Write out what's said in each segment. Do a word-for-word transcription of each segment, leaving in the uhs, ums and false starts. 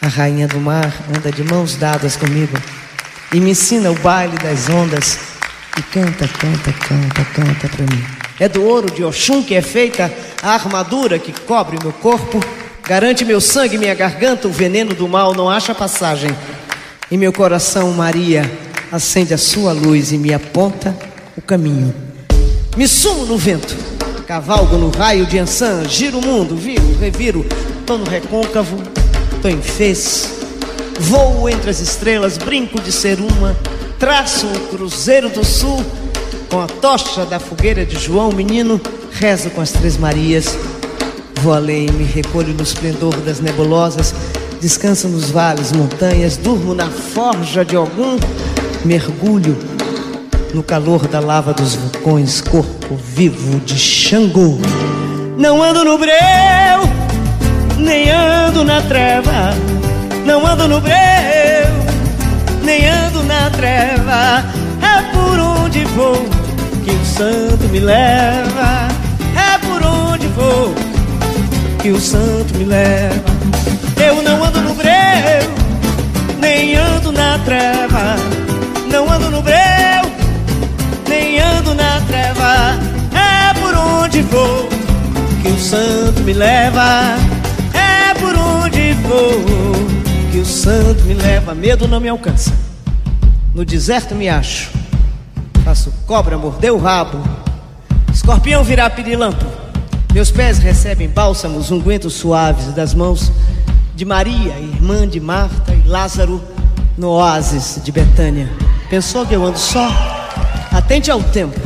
rainha do mar anda de mãos dadas comigo e me ensina o baile das ondas e canta, canta, canta, canta pra mim. É do ouro de Oxum que é feita a armadura que cobre meu corpo, garante meu sangue e minha garganta, o veneno do mal não acha passagem. Em meu coração Maria acende a sua luz e me aponta o caminho. Me sumo no vento, cavalgo no raio de Ançã, giro o mundo, viro, reviro, tô no recôncavo, tô em fez, voo entre as estrelas, brinco de ser uma, traço o cruzeiro do sul, com a tocha da fogueira de João Menino, rezo com as Três Marias, vou além, me recolho no esplendor das nebulosas, descanso nos vales, montanhas, durmo na forja de Ogum, mergulho no calor da lava dos vulcões, corpo vivo de Xangô. Não ando no breu, nem ando na treva, não ando no breu, nem ando na treva, é por onde vou que o santo me leva, é por onde vou que o santo me leva. Eu não ando no breu, nem ando na treva, não ando no breu, nem ando na treva, é por onde vou que o santo me leva, é por onde vou que o santo me leva. Medo não me alcança, no deserto me acho, faço cobra morder o rabo, escorpião virar pirilampo, meus pés recebem bálsamos, ungüentos suaves das mãos de Maria, irmã de Marta e Lázaro, no oásis de Betânia. Pensou que eu ando só? Atente ao tempo,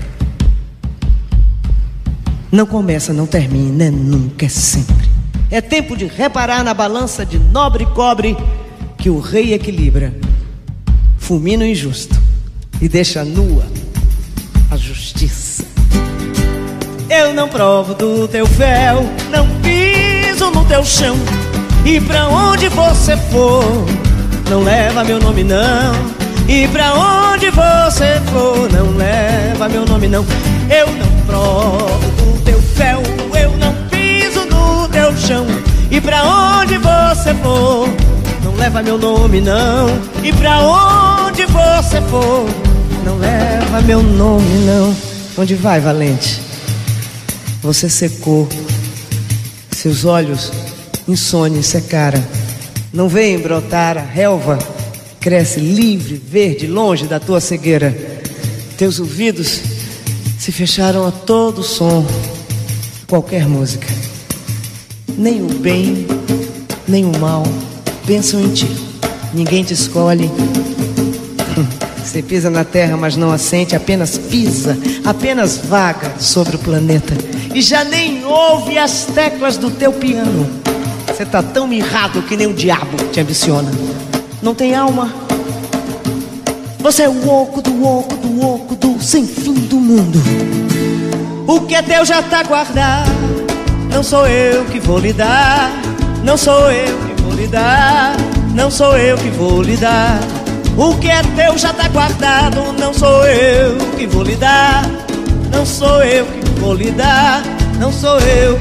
não começa, não termina, é nunca, é sempre. É tempo de reparar na balança de nobre cobre que o rei equilibra, fulmina o injusto e deixa nua a justiça. Eu não provo do teu véu, não piso no teu chão, e pra onde você for, não leva meu nome não. E pra onde você for, não leva meu nome não. Eu não provo do teu véu, eu não piso no teu chão, e pra onde você for, não leva meu nome não. E pra onde você for, não leva meu nome não. Onde vai, valente? Você secou, seus olhos insônios secaram, não veem brotar a relva, cresce livre, verde, longe da tua cegueira. Teus ouvidos se fecharam a todo som, qualquer música. Nem o bem, nem o mal pensam em ti. Ninguém te escolhe. Você pisa na terra, mas não a sente, apenas pisa, apenas vaga sobre o planeta. E já nem ouve as teclas do teu piano. Você tá tão mirrado que nem o diabo te ambiciona. Não tem alma. Você é o oco do oco do oco do sem fim do mundo. O que é teu já tá guardado, não sou eu que vou lhe dar. Não sou eu que vou lhe dar, não sou eu que vou lhe dar. O que é teu já tá guardado, não sou eu que vou lhe dar. Não sou eu que vou lhe dar, não sou eu.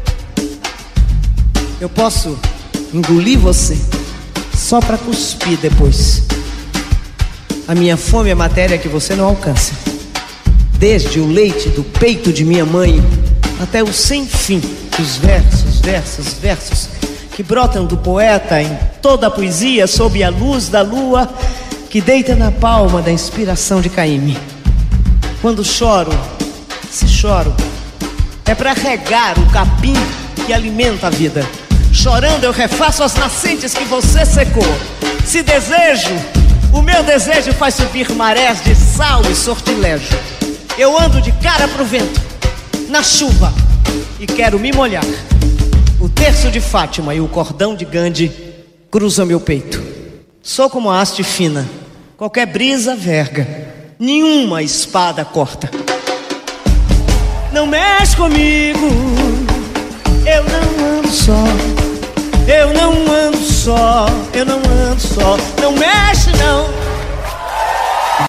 Eu posso engolir você só pra cuspir depois. A minha fome é matéria que você não alcança, desde o leite do peito de minha mãe até o sem fim dos versos, versos, versos que brotam do poeta em toda a poesia sob a luz da lua que deita na palma da inspiração de Caíme. Quando choro, se choro, é pra regar o capim que alimenta a vida. Chorando eu refaço as nascentes que você secou. Se desejo, o meu desejo faz subir marés de sal e sortilégio. Eu ando de cara pro vento, na chuva, e quero me molhar. O terço de Fátima e o cordão de Gandhi cruzam meu peito. Sou como a haste fina, qualquer brisa verga, nenhuma espada corta. Não mexe comigo, eu não ando só. Eu não ando só, eu não ando só. Não mexe não.